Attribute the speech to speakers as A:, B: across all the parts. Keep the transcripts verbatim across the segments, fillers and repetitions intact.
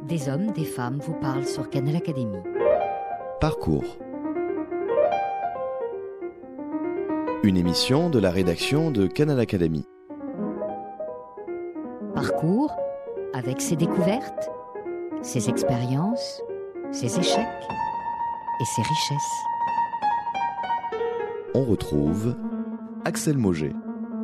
A: Des hommes, des femmes vous parlent sur Canal Académie.
B: Parcours. Une émission de la rédaction de Canal Académie.
A: Parcours, avec ses découvertes, ses expériences, ses échecs et ses richesses.
B: On retrouve Axel Mauger.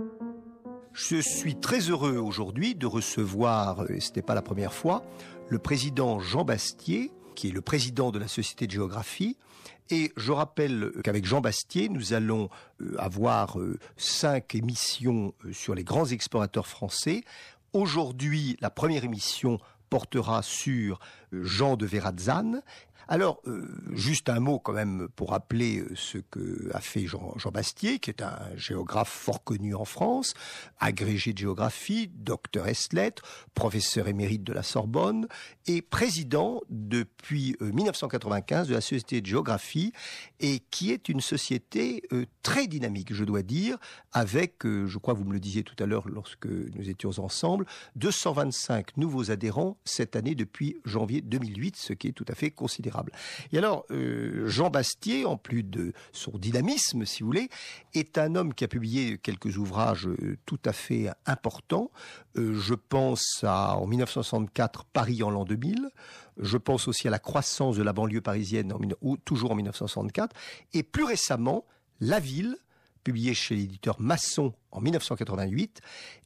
C: Je suis très heureux aujourd'hui de recevoir, et ce n'est pas la première fois, le président Jean Bastier, qui est le président de la Société de géographie. Et je rappelle qu'avec Jean Bastier, nous allons avoir cinq émissions sur les grands explorateurs français. Aujourd'hui, la première émission portera sur Jean de Verrazzano. Alors, euh, juste un mot quand même pour rappeler ce que a fait Jean, Jean Bastier, qui est un géographe fort connu en France, agrégé de géographie, docteur ès lettres, professeur émérite de la Sorbonne et président depuis euh, mille neuf cent quatre-vingt-quinze de la Société de géographie, et qui est une société euh, très dynamique, je dois dire, avec, euh, je crois que vous me le disiez tout à l'heure lorsque nous étions ensemble, deux cent vingt-cinq nouveaux adhérents cette année depuis janvier deux mille huit, ce qui est tout à fait considérable. Et alors, euh, Jean Bastier, en plus de son dynamisme, si vous voulez, est un homme qui a publié quelques ouvrages euh, tout à fait importants. Euh, je pense à, en mille neuf cent soixante-quatre, Paris en l'an deux mille. Je pense aussi à la croissance de la banlieue parisienne, en, ou, toujours en mille neuf cent soixante-quatre. Et plus récemment, La Ville, publié chez l'éditeur Masson en mille neuf cent quatre-vingt-huit,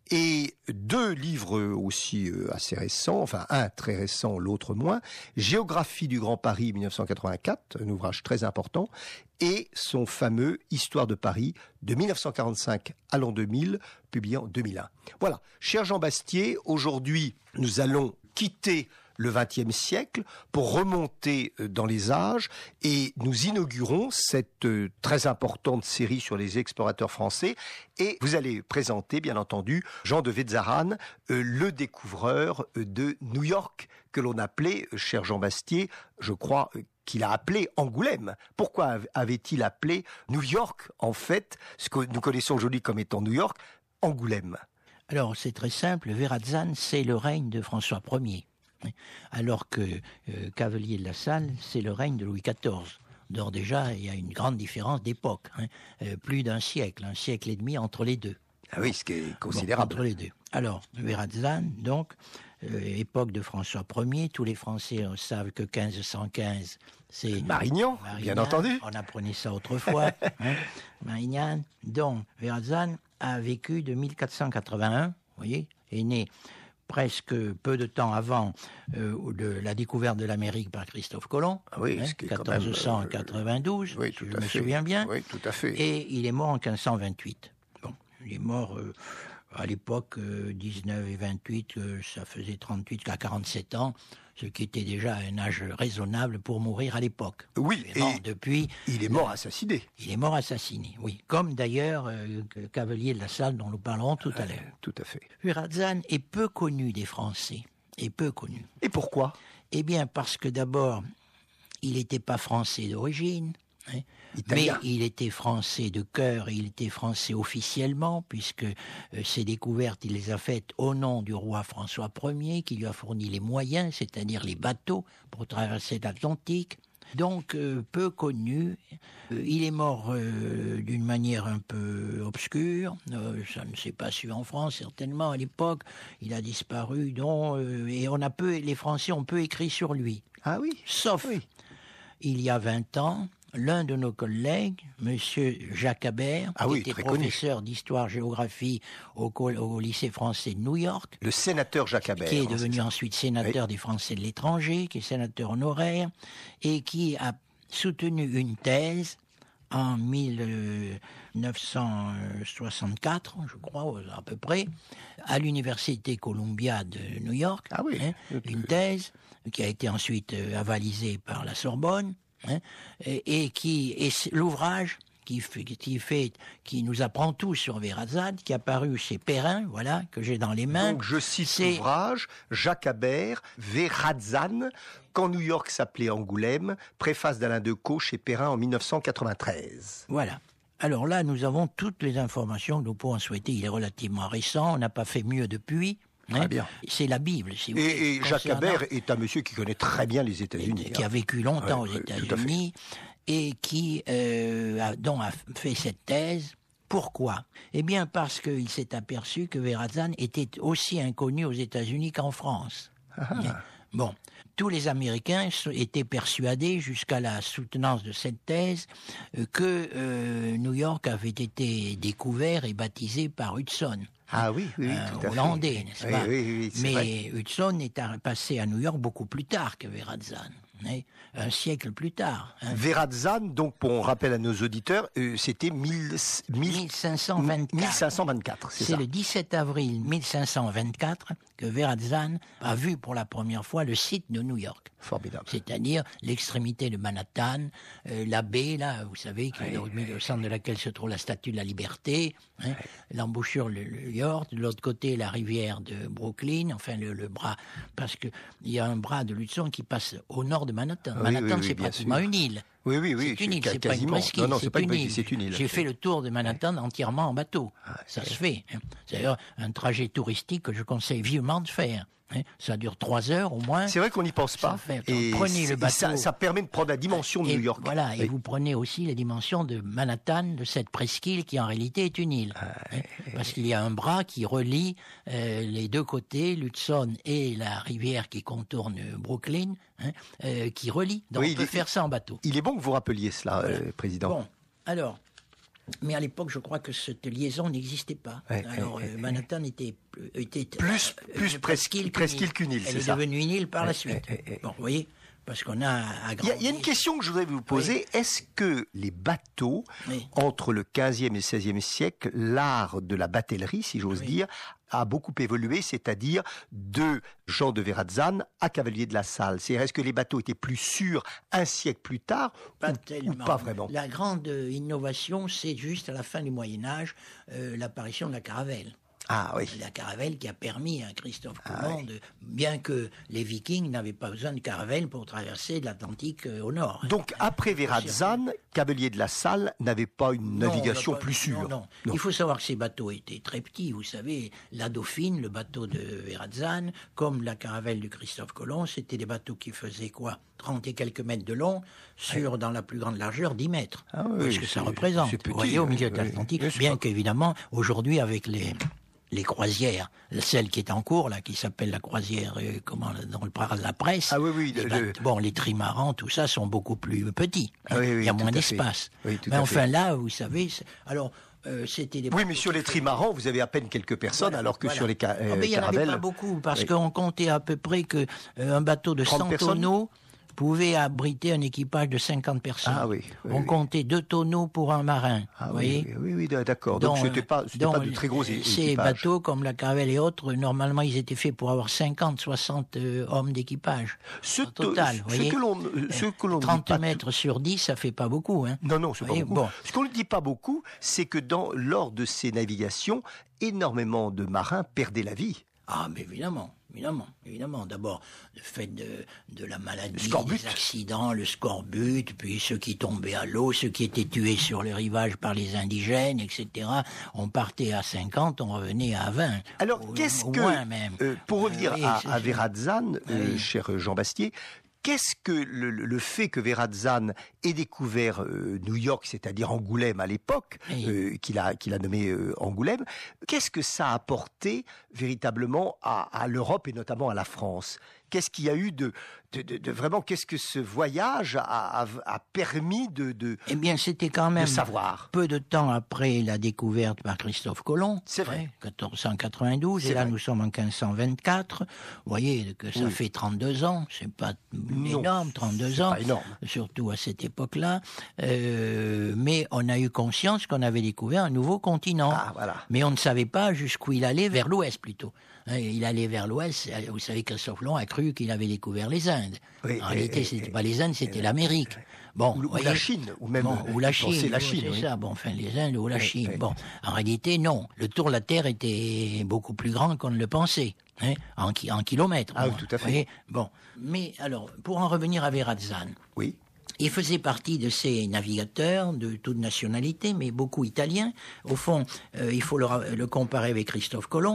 C: et deux livres aussi assez récents, enfin un très récent, l'autre moins, Géographie du Grand Paris mille neuf cent quatre-vingt-quatre, un ouvrage très important, et son fameux Histoire de Paris de mille neuf cent quarante-cinq à l'an deux mille, publié en deux mille un. Voilà, cher Jean Bastier, aujourd'hui nous allons quitter le vingtième siècle pour remonter dans les âges, et nous inaugurons cette euh, très importante série sur les explorateurs français, et vous allez présenter bien entendu Jean de Verrazzano, euh, le découvreur euh, de New York, que l'on appelait, euh, cher Jean Bastier, je crois euh, qu'il a appelé Angoulême. Pourquoi avait-il appelé New York, en fait, ce que nous connaissons aujourd'hui comme étant New York, Angoulême?
D: Alors c'est très simple, Verrazzano, c'est le règne de François Ier. Alors que euh, Cavelier de la Salle, c'est le règne de Louis quatorze. Donc déjà, il y a une grande différence d'époque, hein. euh, plus d'un siècle, un siècle et demi entre les deux.
C: Ah oui, ce qui est considérable.
D: Bon, entre les deux. Alors, Verrazzano, donc, euh, époque de François Ier, tous les Français euh, savent que quinze cent quinze, c'est...
C: Marignan, bien entendu.
D: On apprenait ça autrefois, hein, Marignan. Donc, Verrazzano a vécu de mille quatre cent quatre-vingt-un, vous voyez, est né presque peu de temps avant euh, de la découverte de l'Amérique par Christophe Colomb,
C: ah oui,
D: hein, quatorze cent quatre-vingt-douze,
C: euh, oui, tout
D: si je
C: à
D: me
C: fait.
D: souviens bien.
C: Oui, tout à fait.
D: Et il est mort en quinze cent vingt-huit. Bon, il est mort euh, à l'époque, euh, dix-neuf et vingt-huit, euh, ça faisait trente-huit à quarante-sept ans, ce qui était déjà un âge raisonnable pour mourir à l'époque.
C: Oui,
D: et mort depuis...
C: Il est mort assassiné.
D: Il est mort assassiné, oui. Comme d'ailleurs euh, Cavelier de la Salle, dont nous parlerons tout à
C: euh,
D: l'heure.
C: Tout à fait.
D: Verrazzano est peu connu des Français, est peu connu.
C: Et pourquoi?
D: Eh bien, parce que d'abord, il n'était pas français d'origine, hein, mais il était français de cœur, et il était français officiellement, puisque euh, ses découvertes, il les a faites au nom du roi François Ier, qui lui a fourni les moyens, c'est-à-dire les bateaux, pour traverser l'Atlantique. Donc, euh, peu connu. Euh, il est mort euh, d'une manière un peu obscure. Euh, ça ne s'est pas su en France, certainement, à l'époque. Il a disparu, donc, euh, et on a peu, les Français ont peu écrit sur lui.
C: Ah oui.
D: Sauf,
C: oui.
D: il y a vingt ans, l'un de nos collègues, Monsieur Jacques Habert,
C: ah
D: qui
C: oui,
D: était professeur d'histoire-géographie au, au lycée français de New York.
C: Le sénateur Jacques Habert.
D: Qui est devenu
C: hein,
D: ensuite sénateur oui. des Français de l'étranger, qui est sénateur honoraire, et qui a soutenu une thèse en mille neuf cent soixante-quatre, je crois, à peu près, à l'université Columbia de New York.
C: Ah oui.
D: Hein, une thèse qui a été ensuite avalisée par la Sorbonne. Hein, et, et qui est l'ouvrage qui fait, qui fait, qui nous apprend tout sur Verrazzano, qui est apparu chez Perrin, voilà, que j'ai dans les mains.
C: Donc je cite l'ouvrage, Jacques Habert, Verrazzano, quand New York s'appelait Angoulême, préface d'Alain Decaux chez Perrin en mille neuf cent quatre-vingt-treize.
D: Voilà. Alors là, nous avons toutes les informations que nous pouvons souhaiter. Il est relativement récent, on n'a pas fait mieux depuis.
C: Très bien.
D: C'est la Bible, si vous
C: Et,
D: voulez.
C: et Jacques Habert est un monsieur qui connaît très bien les États-Unis.
D: Et, qui a vécu longtemps
C: Ouais,
D: aux
C: ouais,
D: États-Unis et qui euh, a, dont a fait cette thèse. Pourquoi ? Eh bien parce qu'il s'est aperçu que Verrazzan était aussi inconnu aux États-Unis qu'en France.
C: Ah.
D: Bon, tous les Américains étaient persuadés, jusqu'à la soutenance de cette thèse, que euh, New York avait été découvert et baptisé par Hudson.
C: Ah oui, oui, oui, tout à fait.
D: Hollandais, n'est-ce
C: Oui,
D: pas ?
C: oui, oui, c'est
D: Mais
C: vrai.
D: Hudson est passé à New York beaucoup plus tard que Verrazzan. Hein, un siècle plus tard. Hein.
C: Verrazzan, donc, pour on rappelle à nos auditeurs, euh, c'était mille, mille,
D: mille cinq cent vingt-quatre.
C: mille cinq cent vingt-quatre, c'est,
D: C'est
C: ça.
D: le dix-sept avril mille cinq cent vingt-quatre que Verrazzan a vu pour la première fois le site de New York.
C: Formidable.
D: C'est-à-dire l'extrémité de Manhattan, euh, la baie, là, vous savez, qui est au, au centre de laquelle se trouve la Statue de la Liberté, hein, l'embouchure le, le York, de l'autre côté la rivière de Brooklyn, enfin le, le bras, parce qu'il y a un bras de l'Hudson qui passe au nord de Manhattan.
C: Oui,
D: Manhattan,
C: oui, oui,
D: c'est
C: bien
D: pratiquement
C: sûr.
D: une île.
C: Oui, oui, oui.
D: C'est une île,
C: ca-
D: c'est pas une
C: quasiment.
D: presqu'île.
C: Non, non, c'est pas une
D: une
C: presqu'île,
D: île.
C: c'est une île.
D: J'ai fait le tour de Manhattan entièrement en bateau. Ça se fait. hein. C'est d'ailleurs un trajet touristique que je conseille vivement de faire. hein. Ça dure trois heures au moins.
C: C'est vrai qu'on n'y pense pas.
D: Ça fait-
C: Et
D: prenez le
C: c'est-
D: bateau.
C: Ça, ça permet de prendre la dimension de
D: Et
C: New York.
D: Voilà, et
C: Oui.
D: vous prenez aussi les dimensions de Manhattan, de cette presqu'île qui en réalité est une île.
C: Ah,
D: hein, parce qu'il y a un bras qui relie euh, les deux côtés, l'Hudson et la rivière qui contourne Brooklyn, hein, euh, qui relie. Donc
C: Oui,
D: on
C: il
D: peut
C: est-
D: faire ça en bateau.
C: Il est bon que vous rappeliez cela, euh, Président.
D: Bon, alors, mais à l'époque, je crois que cette liaison n'existait pas.
C: Ouais,
D: alors,
C: ouais,
D: euh, Manhattan était, était
C: Plus-
D: euh,
C: plus
D: une
C: presqu'île- presqu'île qu'une île,
D: Elle
C: c'est
D: est
C: ça.
D: devenue une île par la
C: Ouais,
D: suite.
C: ouais, ouais.
D: Bon, vous voyez, parce qu'on a
C: Il y,
D: agrandi.
C: a, il y a une question que je voudrais vous poser. Est-ce que les bateaux,
D: Oui.
C: entre le quinzième et le seizième siècle, l'art de la batellerie, si j'ose
D: Oui.
C: dire, a beaucoup évolué, c'est-à-dire de Jean de Verrazzan à Cavalier de la Salle? C'est-à-dire, est-ce que les bateaux étaient plus sûrs un siècle plus tard
D: Pas
C: ou,
D: tellement.
C: ou pas vraiment?
D: La grande euh, innovation, c'est juste à la fin du Moyen-Âge, euh, l'apparition de la caravelle.
C: Ah oui.
D: La caravelle qui a permis à Christophe Colomb, de, bien que les Vikings n'avaient pas besoin de caravelle pour traverser l'Atlantique euh, au nord.
C: Donc, après Verrazzan, Cavalier de la Salle n'avait pas une
D: Non,
C: navigation
D: on n'a pas-
C: plus sûre.
D: Non, non.
C: Non.
D: Il faut savoir que ces bateaux étaient très petits. Vous savez, la Dauphine, le bateau de Verrazzan, comme la caravelle de Christophe Colomb, c'était des bateaux qui faisaient quoi trente et quelques mètres de long, sur, dans la plus grande largeur, dix mètres.
C: Ah oui,
D: Vous voyez ce que ça
C: c'est-
D: représente.
C: c'est petit,
D: Vous voyez, au milieu de
C: oui,
D: l'Atlantique,
C: oui, c'est
D: bien
C: pas-
D: qu'évidemment, aujourd'hui, avec les... les croisières, celle qui est en cours, là, qui s'appelle la croisière, euh, comment, dans le parle la presse.
C: Ah oui, oui,
D: les
C: le-
D: bateaux- Bon, les trimarans, tout ça, sont beaucoup plus petits.
C: Ah oui, oui,
D: Il y a
C: tout
D: moins
C: à fait.
D: d'espace.
C: Oui, tout
D: Mais
C: à
D: enfin,
C: fait.
D: là, vous savez, c'est- alors, euh, c'était des
C: Oui,
D: bateaux
C: mais sur
D: qui
C: les
D: faisaient-
C: trimarans, vous avez à peine quelques personnes,
D: Voilà,
C: alors que
D: voilà.
C: sur les ca-
D: Ah,
C: euh,
D: mais il n'y en avait
C: caravelles...
D: pas beaucoup, parce
C: Oui.
D: qu'on comptait à peu près que euh, un bateau de
C: trente
D: cent
C: personnes
D: tonneaux pouvait abriter un équipage de cinquante personnes.
C: Ah oui, oui,
D: On
C: oui.
D: comptait deux tonneaux pour un marin.
C: Ah
D: vous
C: oui,
D: voyez
C: oui, oui, oui, d'accord. Donc,
D: Donc,
C: c'était pas, c'était
D: donc,
C: pas de très gros é-
D: Ces
C: équipages.
D: bateaux, comme la Caravelle et autres, normalement, ils étaient faits pour avoir cinquante, soixante euh, hommes d'équipage.
C: Ce,
D: Au total,
C: ce
D: vous voyez.
C: que l'on, ce que l'on ne dit
D: trente
C: pas
D: mètres sur dix, ça fait pas beaucoup. Hein.
C: Non, non, c'est pas
D: Voyez,
C: beaucoup.
D: bon.
C: Ce qu'on ne dit pas beaucoup, c'est que dans, lors de ces navigations, énormément de marins perdaient la vie.
D: Ah, mais évidemment, évidemment, évidemment. D'abord, le fait de, de la maladie,
C: Le scorbut.
D: des accidents, le scorbut, puis ceux qui tombaient à l'eau, ceux qui étaient tués sur le rivage par les indigènes, et cetera. On partait à cinquante, on revenait à vingt.
C: Alors,
D: Au-
C: qu'est-ce
D: au
C: que,
D: moins même.
C: euh, pour revenir
D: Oui,
C: à,
D: c'est-
C: à Verrazzan, euh,
D: Oui.
C: cher Jean Bastier, qu'est-ce que le, le- le fait que Verrazzan ait découvert euh, New York, c'est-à-dire Angoulême à l'époque,
D: Oui.
C: euh, qu'il a, qu'il a nommé euh, Angoulême, qu'est-ce que ça a apporté véritablement à, à l'Europe et notamment à la France? Qu'est-ce qu'il y a eu de, de, de, de vraiment, qu'est-ce que ce voyage a, a, a permis de, de,
D: Eh bien, c'était quand
C: de
D: même
C: savoir?
D: peu de temps après la découverte par Christophe Colomb.
C: C'est vrai.
D: hein, quatorze cent quatre-vingt-douze,
C: C'est
D: et là
C: vrai.
D: nous sommes en quinze cent vingt-quatre. Vous voyez que ça
C: Oui.
D: fait trente-deux ans, c'est pas
C: Non,
D: énorme, trente-deux
C: c'est
D: ans.
C: pas énorme.
D: Surtout à cette époque-là. Euh, mais on a eu conscience qu'on avait découvert un nouveau continent.
C: Ah, voilà.
D: Mais on ne savait pas jusqu'où il allait, vers l'ouest plutôt. Hein, il allait vers l'ouest. Vous savez, Christophe Colomb a cru qu'il avait découvert les Indes.
C: Oui,
D: en
C: et-
D: réalité,
C: et-
D: c'était
C: et-
D: pas les Indes, c'était l'Amérique. Bon,
C: Ou,
D: vous
C: ou
D: voyez,
C: la Chine, ou même
D: Bon, ou la
C: euh,
D: Chine,
C: penser la
D: oui,
C: Chine,
D: c'est
C: oui.
D: ça. Bon, enfin, les Indes ou la
C: Oui,
D: Chine.
C: oui.
D: Bon, en réalité, non. Le tour de la Terre était beaucoup plus grand qu'on ne le pensait, hein, en, ki- en kilomètres.
C: Ah oui,
D: bon,
C: tout à fait.
D: vous voyez. Bon, mais alors, pour en revenir à Verrazzan,
C: Oui.
D: il faisait partie de ces navigateurs de toute nationalité, mais beaucoup italiens. Au fond, euh, il faut le, ra- le comparer avec Christophe Colomb.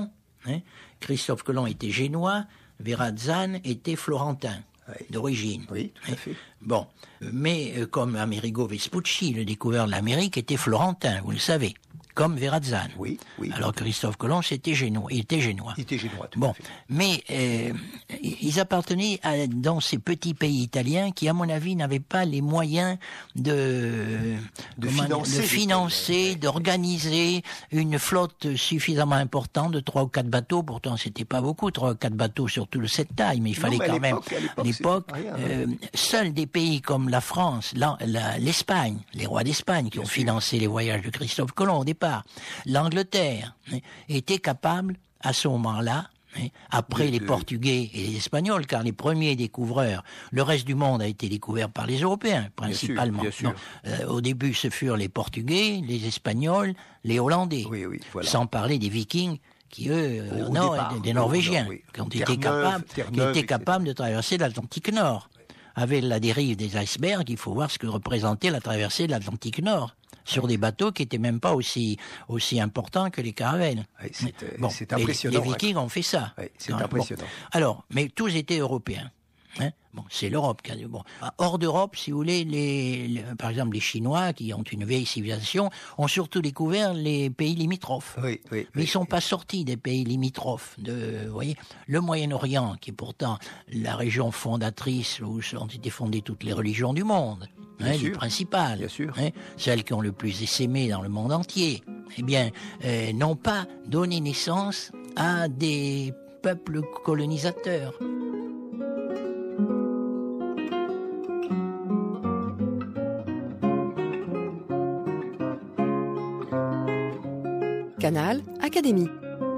D: Hein. Christophe Colomb était génois, Verrazzano était florentin. Oui. D'origine.
C: Oui, tout à fait.
D: Bon, mais euh, comme Amerigo Vespucci, le découvreur de l'Amérique, était florentin, vous le savez, comme Verrazzano.
C: Oui, oui.
D: Alors Christophe Colomb, c'était génois, il était génois.
C: Il était génois, tout
D: bon,
C: à fait.
D: Mais euh, ils appartenaient à, dans ces petits pays italiens qui, à mon avis, n'avaient pas les moyens de,
C: de
D: comment,
C: financer,
D: de financer d'organiser une flotte suffisamment importante de trois ou quatre bateaux. Pourtant, c'était pas beaucoup, trois ou quatre bateaux sur tout le cette taille, mais il fallait
C: non, mais
D: quand même.
C: À l'époque,
D: euh, seuls des pays comme la France, la, la, l'Espagne, les rois d'Espagne qui Bien ont sûr. financé les voyages de Christophe Colomb au départ, l'Angleterre hein, étaient capables à ce moment-là. Après de, les Portugais et les Espagnols, car les premiers découvreurs, le reste du monde a été découvert par les Européens, principalement.
C: Bien sûr, bien sûr.
D: Non, euh, au début, ce furent les Portugais, les Espagnols, les Hollandais,
C: oui, oui, voilà.
D: sans parler des Vikings, qui eux, au non, départ, des, des Norvégiens, nord, oui. qui ont été capables, qui étaient capables de traverser l'Atlantique Nord. Avec la dérive des icebergs, il faut voir ce que représentait la traversée de l'Atlantique Nord. Sur des bateaux qui étaient même pas aussi aussi importants que les caravelles.
C: Oui, c'est, bon, c'est impressionnant.
D: Les, les Vikings ouais. ont fait ça.
C: Oui, c'est non, impressionnant.
D: Bon. Alors, mais tous étaient européens. Hein bon, c'est l'Europe qui a bon. Hors d'Europe, si vous voulez, les, les, par exemple, les Chinois, qui ont une vieille civilisation, ont surtout découvert les pays limitrophes.
C: Oui, oui,
D: mais
C: oui,
D: ils sont
C: oui.
D: pas sortis des pays limitrophes. De, vous voyez, le Moyen-Orient, qui est pourtant la région fondatrice où ont été fondées toutes les religions du monde, hein, les principales,
C: Bien sûr.
D: Hein, celles qui ont le plus essaimé dans le monde entier, eh bien, euh, n'ont pas donné naissance à des peuples colonisateurs.
E: Canal Académie.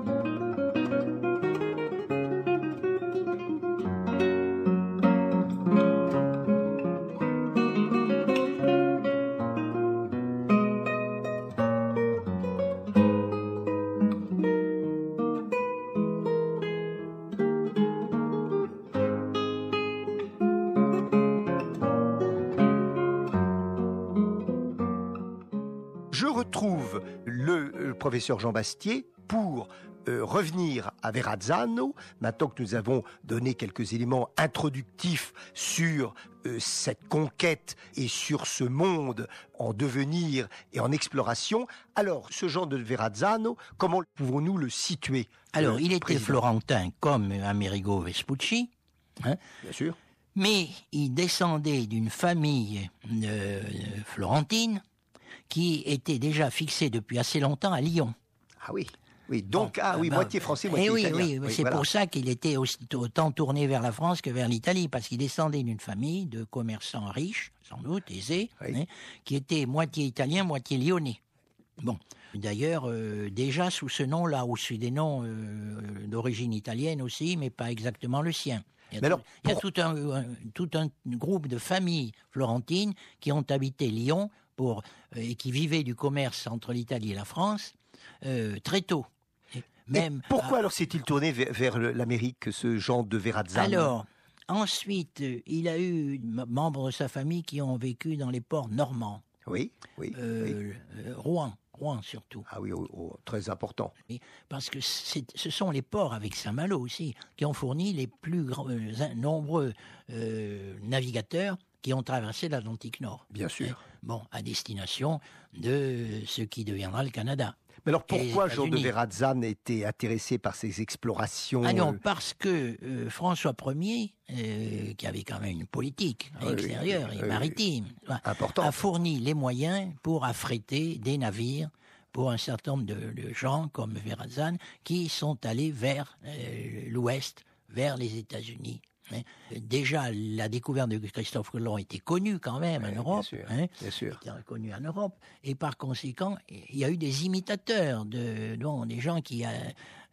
C: Je retrouve le, le professeur Jean Bastier pour euh, revenir à Verrazzano, maintenant que nous avons donné quelques éléments introductifs sur euh, cette conquête et sur ce monde en devenir et en exploration. Alors, ce Jean de Verrazzano, comment pouvons-nous le situer?
D: Alors,
C: euh,
D: il était
C: président
D: florentin comme Amerigo Vespucci, hein,
C: bien sûr,
D: mais il descendait d'une famille euh, florentine qui était déjà fixée depuis assez longtemps à Lyon.
C: Ah oui. Oui, donc, bon, ah oui,
D: bah,
C: moitié français, moitié
D: oui,
C: italien.
D: Oui, oui, c'est voilà. pour ça qu'il était aussi, autant tourné vers la France que vers l'Italie, parce qu'il descendait d'une famille de commerçants riches, sans doute, aisés, oui. hein, qui était moitié italien, moitié lyonnais. Bon, d'ailleurs, euh, déjà sous ce nom-là, ou sous des noms euh, d'origine italienne aussi, mais pas exactement le sien. Il y a, tout, alors, il y a tout, un, un, tout un groupe de familles florentines qui ont habité Lyon pour, euh, et qui vivaient du commerce entre l'Italie et la France euh, très tôt.
C: Même, et pourquoi à... alors s'est-il tourné vers, vers l'Amérique, ce Jean de Verrazzano?
D: Alors, ensuite, il a eu membres de sa famille qui ont vécu dans les ports normands.
C: Oui, oui.
D: Euh,
C: oui.
D: Rouen, Rouen surtout.
C: Ah oui, oh, oh, très important.
D: Parce que ce sont les ports, avec Saint-Malo aussi, qui ont fourni les plus grands, euh, nombreux euh, navigateurs qui ont traversé l'Atlantique Nord.
C: Bien sûr.
D: Et, bon, à destination de ce qui deviendra le Canada.
C: Mais alors pourquoi Jean de Verrazzano était intéressé par ces explorations?
D: Ah non, parce que euh, François Ier, euh, qui avait quand même une politique ah, extérieure oui, et oui, maritime, oui. a fourni les moyens pour affréter des navires pour un certain nombre de, de gens comme Verrazzano qui sont allés vers euh, l'ouest, vers les États-Unis. Hein. Déjà, la découverte de Christophe Colomb était connue quand même oui, en Europe.
C: Bien sûr,
D: hein,
C: bien sûr.
D: Était reconnue en Europe. Et par conséquent, il y a eu des imitateurs, de, bon, des gens qui, euh,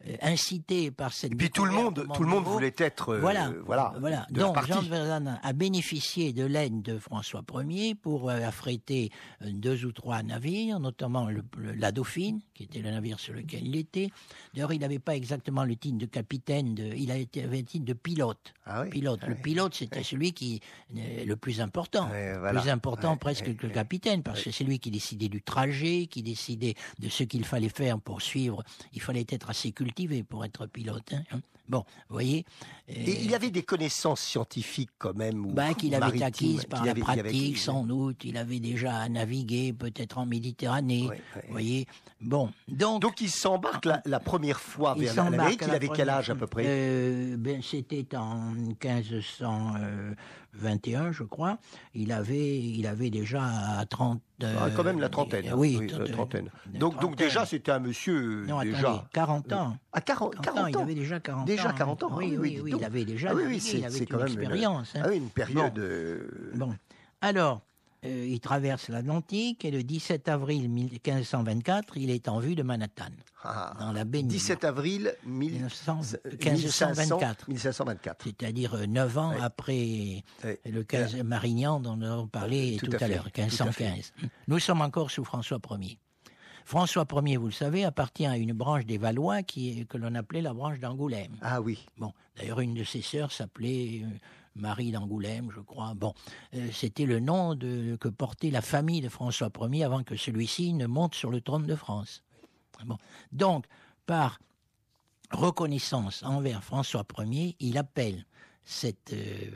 D: incités par cette.
C: Et puis tout le monde, tout le monde niveau, voulait être. Euh,
D: voilà,
C: voilà.
D: voilà. Donc Jean de Verrazzano a bénéficié de l'aide de François Ier pour euh, affréter euh, deux ou trois navires, notamment le, le, la Dauphine, qui était le navire sur lequel il était. D'ailleurs, il n'avait pas exactement le titre de capitaine, de, il avait le titre de pilote.
C: Ah oui.
D: Pilote. Le
C: oui.
D: pilote, c'était oui. celui qui est le plus important,
C: oui, voilà.
D: plus important
C: oui,
D: presque
C: oui,
D: que le
C: oui.
D: capitaine, parce oui. que c'est lui qui décidait du trajet, qui décidait de ce qu'il fallait faire pour suivre. Il fallait être assez cultivé cultivé pour être pilote. Hein. Bon, vous voyez.
C: Euh, Et il avait des connaissances scientifiques quand même. Ou
D: ben, qu'il avait acquises par la
C: avait,
D: pratique, avait...
C: sans
D: doute. Il avait déjà navigué peut-être en Méditerranée. Ouais, ouais. Vous voyez. Bon, donc.
C: Donc il s'embarque la, la première fois vers l'Amérique. Il avait quel âge à peu près?
D: euh, ben, C'était en quinze cent vingt et un, je crois. Il avait, il avait déjà trente.
C: Euh, ah, quand même la trentaine.
D: Euh, oui,
C: oui
D: la
C: trentaine. Donc, donc déjà c'était un monsieur
D: non,
C: déjà.
D: Attendez, quarante ans.
C: À quarante, quarante ans.
D: Il avait déjà quarante
C: déjà
D: ans.
C: quarante ans.
D: Oui, oui, oui, oui il avait déjà.
C: Ah, oui,
D: oui, il avait une expérience.
C: Une, hein. Ah oui, une période.
D: Bon,
C: euh...
D: bon. Alors. Euh, il traverse l'Atlantique et le dix-sept avril quinze cent vingt-quatre, il est en vue de Manhattan,
C: ah,
D: dans la baie
C: dix-sept avril
D: quinze cent vingt-quatre.
C: mille cinq cent vingt-quatre.
D: C'est-à-dire neuf ans oui. après oui. le quinze oui. Marignan dont on a parlé tout, tout à, à l'heure, quinze cent quinze. Nous sommes encore sous François Ier. François Ier, vous le savez, appartient à une branche des Valois qui est, que l'on appelait la branche d'Angoulême.
C: Ah oui.
D: Bon, d'ailleurs, une de ses sœurs s'appelait euh, Marie d'Angoulême, je crois. Bon, euh, c'était le nom de, que portait la famille de François Ier avant que celui-ci ne monte sur le trône de France. Bon, donc, par reconnaissance envers François Ier, il appelle cette, euh,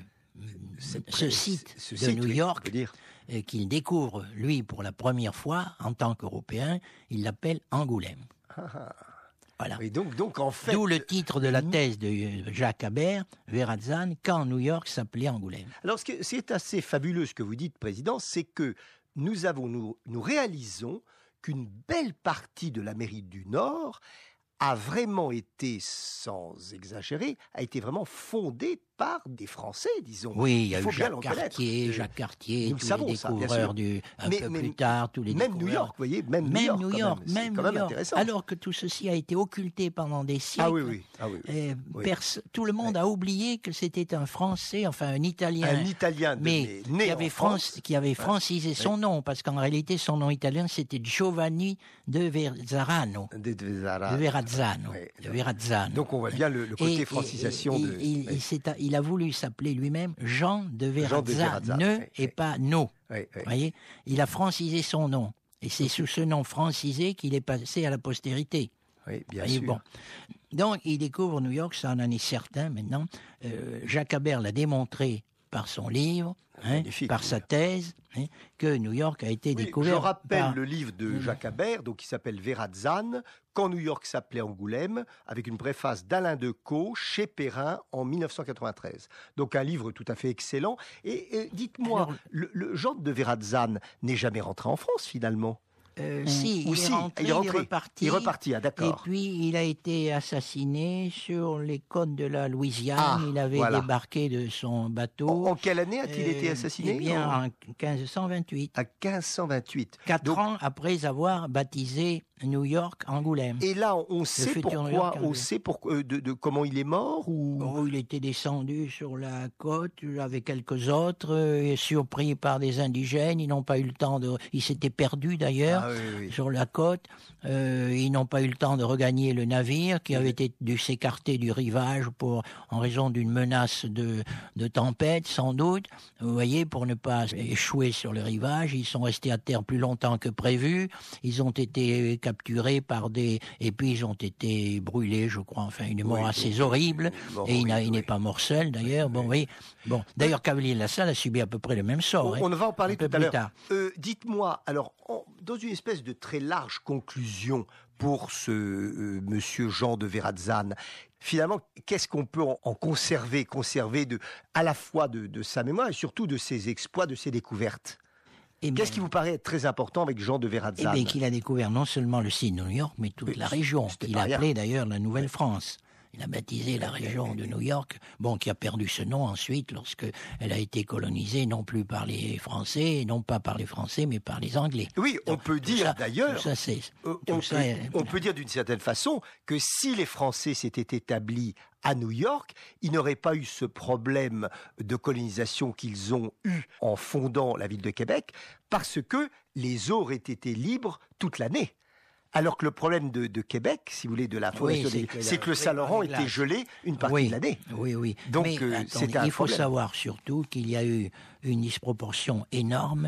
D: cette ce site ce de site, New York.
C: Oui,
D: qu'il découvre, lui, pour la première fois, en tant qu'Européen, il l'appelle Angoulême.
C: Ah,
D: voilà.
C: Oui, donc, donc, en fait...
D: D'où le titre de la thèse de Jacques Habert, Verrazzano, quand New York s'appelait Angoulême.
C: Alors, ce que, c'est assez fabuleux ce que vous dites, Président, c'est que nous, avons, nous, nous réalisons qu'une belle partie de l'Amérique du Nord a vraiment été, sans exagérer, a été vraiment fondée par des Français, disons.
D: Oui, il y a eu Jacques Cartier, Jacques Cartier, tous
C: savons,
D: les découvreurs
C: ça,
D: du, un
C: mais,
D: peu
C: mais,
D: plus tard, tous les
C: même New York, vous voyez, même,
D: même
C: New York,
D: New York,
C: quand même,
D: même
C: quand
D: New
C: même
D: York,
C: intéressant.
D: alors que tout ceci a été occulté pendant des siècles.
C: Ah oui, oui, ah oui, oui.
D: Et
C: oui.
D: Perso- tout le monde oui. a oublié que c'était un Français, enfin un Italien,
C: un Italien, de,
D: mais,
C: mais
D: qui avait, France, qui avait francisé ouais. son nom, parce qu'en réalité son nom italien c'était Giovanni de Verrazzano,
C: de, de Verrazzano,
D: de Verrazzano,
C: oui.
D: de Verrazzano.
C: Donc on voit bien le, le côté
D: et,
C: francisation
D: et,
C: de.
D: Il, il,
C: oui.
D: il, il a voulu s'appeler lui-même Jean de Verrazzano
C: oui,
D: et
C: oui.
D: pas No.
C: Oui, oui.
D: Voyez, il a francisé son nom, et c'est sous ce nom francisé qu'il est passé à la postérité.
C: Oui, bien
D: voyez,
C: sûr.
D: Bon. Donc il découvre New York, ça en est certain maintenant. Euh, Jacques Habert l'a démontré par son livre, hein, par sa thèse, hein, que New York a été
C: oui,
D: découvert.
C: Je rappelle
D: par...
C: le livre de Jacques Habert, donc qui s'appelle Verrazzano, quand New York s'appelait Angoulême, avec une préface d'Alain Decaux chez Perrin en mille neuf cent quatre-vingt-treize. Donc un livre tout à fait excellent. Et, et dites-moi, Alors, le, le Jean de Verrazzano n'est jamais rentré en France finalement?
D: Euh, si,
C: ou
D: il,
C: si,
D: est rentré,
C: il est rentré,
D: il est reparti.
C: Il est reparti, ah, d'accord.
D: Et puis, il a été assassiné sur les côtes de la Louisiane. Ah, il avait
C: voilà.
D: débarqué de son bateau.
C: En, en quelle année a-t-il euh, été assassiné?
D: Eh bien, en quinze cent vingt-huit.
C: À quinze cent vingt-huit.
D: Quatre
C: Donc,
D: ans après avoir baptisé New York Angoulême.
C: Et là, on sait pourquoi, on sait pour, euh, de, de comment il est mort ou...
D: Oh, il était descendu sur la côte avec quelques autres, euh, surpris par des indigènes. Ils n'ont pas eu le temps de... Ils s'étaient perdus d'ailleurs.
C: Ah, oui, oui.
D: Sur la côte, euh, ils n'ont pas eu le temps de regagner le navire qui avait été dû s'écarter du rivage pour en raison d'une menace de, de tempête, sans doute. Vous voyez, pour ne pas échouer sur le rivage, ils sont restés à terre plus longtemps que prévu. Ils ont été capturés par des et puis ils ont été brûlés, je crois. Enfin, une mort oui, assez oui, horrible. Mort et il, il n'est oui. pas mort seul, d'ailleurs. Oui, bon, oui. Bon, d'ailleurs, Cavalier-Lassalle a subi à peu près le même sort.
C: On,
D: hein,
C: on va en parler tout à l'heure.
D: Euh,
C: dites-moi, alors, en, dans une espèce de très large conclusion pour ce euh, monsieur Jean de Verrazzano, finalement, qu'est-ce qu'on peut en, en conserver, conserver de, à la fois de, de sa mémoire et surtout de ses exploits, de ses découvertes? Eh bien, qu'est-ce qui vous paraît être très important avec Jean de Verrazzano?
D: Eh bien, qu'il a découvert non seulement le site de New York, mais toute mais la région, qu'il appelait d'ailleurs la Nouvelle-France. Il a baptisé la région de New York, bon, qui a perdu ce nom ensuite lorsque elle a été colonisée non plus par les Français, non pas par les Français, mais par les Anglais.
C: Oui, on
D: Donc,
C: peut dire
D: ça,
C: d'ailleurs,
D: ça, c'est,
C: euh, on, ça, peut, est... on peut dire d'une certaine façon que si les Français s'étaient établis à New York, ils n'auraient pas eu ce problème de colonisation qu'ils ont eu en fondant la ville de Québec, parce que les eaux auraient été libres toute l'année. Alors que le problème de, de Québec, si vous voulez, de la fondation, oui, c'est, c'est que le Saint-Laurent était gelé une partie
D: oui,
C: de l'année.
D: Oui, oui.
C: Donc,
D: mais,
C: euh,
D: attendez,
C: c'était un
D: il faut
C: problème.
D: savoir surtout qu'il y a eu une disproportion énorme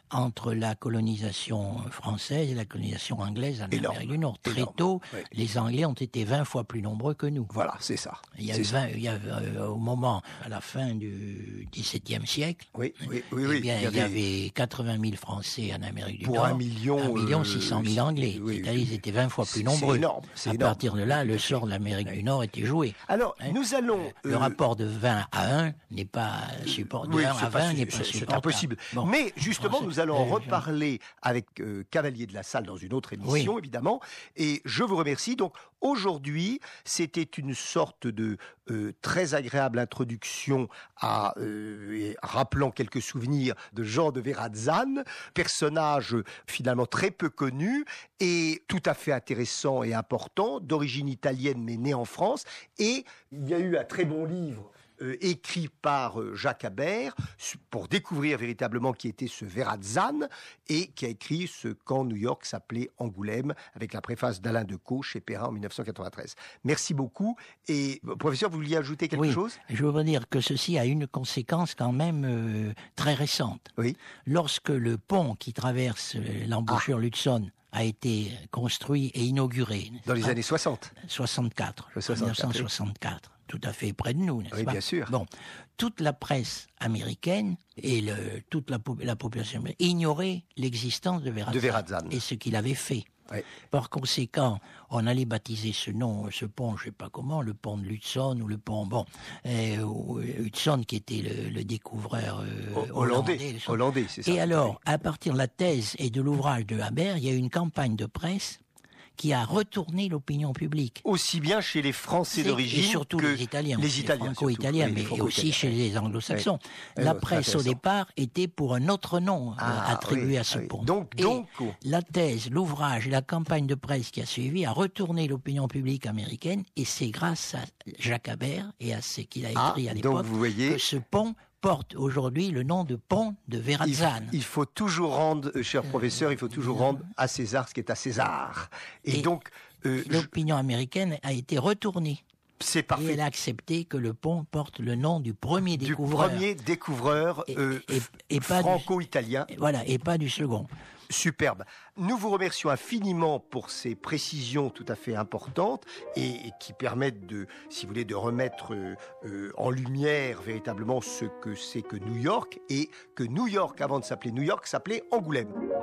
D: entre la colonisation française et la colonisation anglaise en
C: Énorme.
D: Amérique du Nord. Très
C: Énorme.
D: tôt,
C: Oui.
D: les Anglais ont été vingt fois plus nombreux que nous.
C: Voilà, c'est ça.
D: Il y a,
C: C'est
D: eu
C: ça.
D: vingt, il y a euh, au moment, à la fin du dix-septième siècle,
C: Oui, oui, oui.
D: eh
C: oui.
D: bien, il y avait quatre-vingt mille Français en Amérique du
C: Pour
D: Nord.
C: un million,
D: un million
C: euh,
D: six cent mille Anglais.
C: oui,
D: C'est-à-dire
C: oui.
D: ils étaient vingt fois
C: C'est-
D: plus nombreux.
C: c'est énorme, c'est
D: à
C: énorme.
D: partir de là, le sort de l'Amérique du Nord était joué.
C: Alors,
D: Hein?
C: nous allons...
D: Le
C: euh,
D: rapport de vingt à un n'est pas supportable.
C: Oui,
D: de un
C: c'est
D: à
C: pas
D: vingt
C: su-
D: n'est pas
C: c'est- c'est
D: supportable.
C: impossible.
D: Bon.
C: Mais justement,
D: Bon,
C: nous
D: c'est-
C: allons en
D: euh,
C: reparler avec euh, Cavalier de la Salle dans une autre émission,
D: Oui.
C: évidemment. Et je vous remercie. Donc, aujourd'hui, c'était une sorte de euh, très agréable introduction à euh, et rappelant quelques souvenirs de Jean de Verrazzano, personnage euh, finalement très peu connu et tout à fait intéressant et important, d'origine italienne mais né en France. Et il y a eu un très bon livre Euh, écrit par euh, Jacques Habert su- pour découvrir véritablement qui était ce Verrazzano et qui a écrit ce qu'en New York s'appelait Angoulême avec la préface d'Alain Decaux chez Perrin en mille neuf cent quatre-vingt-treize. Merci beaucoup. Et euh, professeur, vous vouliez ajouter quelque
D: oui,
C: chose?
D: je voudrais dire que ceci a une conséquence quand même euh, très récente.
C: Oui.
D: Lorsque le pont qui traverse euh, l'embouchure Lutson a été construit et inauguré
C: Dans les
D: Ah,
C: années soixante.
D: soixante-quatre,
C: Le soixante-quatre,
D: mille neuf cent soixante-quatre, tout à fait près de nous, n'est-ce
C: Oui,
D: pas?
C: bien sûr.
D: Bon, toute la presse américaine et le, toute la, po- la population américaine ignorait l'existence de Verrazzano,
C: De Verrazzano.
D: et ce qu'il avait fait.
C: Oui.
D: Par conséquent, on allait baptiser ce nom, ce pont, je sais pas comment, le pont de Lutson ou le pont, bon, euh, ou, euh, Hudson qui était le, le découvreur euh,
C: Ho- Hollandais.
D: le-
C: Hollandais, c'est ça.
D: Et alors, à partir de la thèse et de l'ouvrage de Habert, il y a eu une campagne de presse qui a retourné l'opinion publique.
C: Aussi bien chez les Français
D: C'est-
C: d'origine
D: et surtout
C: que
D: les Italiens,
C: les Italiens,
D: franco-italiens,
C: surtout. Oui, les
D: mais aussi
C: franco-italiens.
D: chez les anglo-saxons.
C: Oui.
D: La
C: Oui,
D: presse au
C: intéressant.
D: départ était pour un autre nom euh,
C: Ah,
D: attribué
C: oui,
D: à ce
C: oui.
D: pont.
C: Donc,
D: Et
C: donc, oh.
D: la thèse, l'ouvrage et la campagne de presse qui a suivi a retourné l'opinion publique américaine, et c'est grâce à Jacques Habert et à ce qu'il a
C: Ah,
D: écrit à
C: donc
D: l'époque
C: vous voyez,
D: que ce pont porte aujourd'hui le nom de pont de
C: il,
D: Verrazzano.
C: il faut toujours rendre, euh, cher professeur, il faut toujours rendre à César ce qui est à César. Et,
D: Et
C: donc, euh, je-
D: L'opinion américaine a été retournée.
C: c'est
D: Et
C: parfait.
D: elle a accepté que le pont porte le nom du premier
C: Du
D: découvreur.
C: premier découvreur
D: Et-
C: euh,
D: et- et pas du-
C: franco-italien.
D: Et Voilà, et pas du second.
C: Superbe. Nous vous remercions infiniment pour ces précisions tout à fait importantes et, et qui permettent de, si vous voulez, de remettre euh, euh, en lumière véritablement ce que c'est que New York et que New York, avant de s'appeler New York, s'appelait Angoulême.